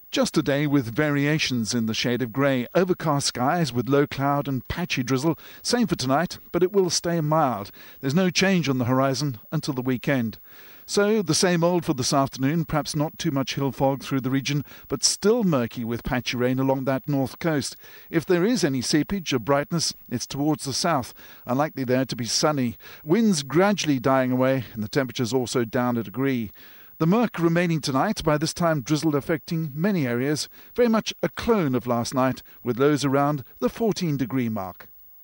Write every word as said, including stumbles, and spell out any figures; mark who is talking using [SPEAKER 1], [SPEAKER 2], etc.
[SPEAKER 1] Just a day with variations in the shade of grey. Overcast skies with low cloud and patchy drizzle. Same for tonight, but it will stay mild. There's no change on the horizon until the weekend. So the same old for this afternoon, perhaps not too much hill fog through the region, but still murky with patchy rain along that north coast. If there is any seepage or brightness, it's towards the south. Unlikely there to be sunny. Winds gradually dying away and the temperatures also down a degree. The murk remaining tonight, by this time drizzle affecting many areas. Very much a clone of last night, with lows around the fourteen degree mark.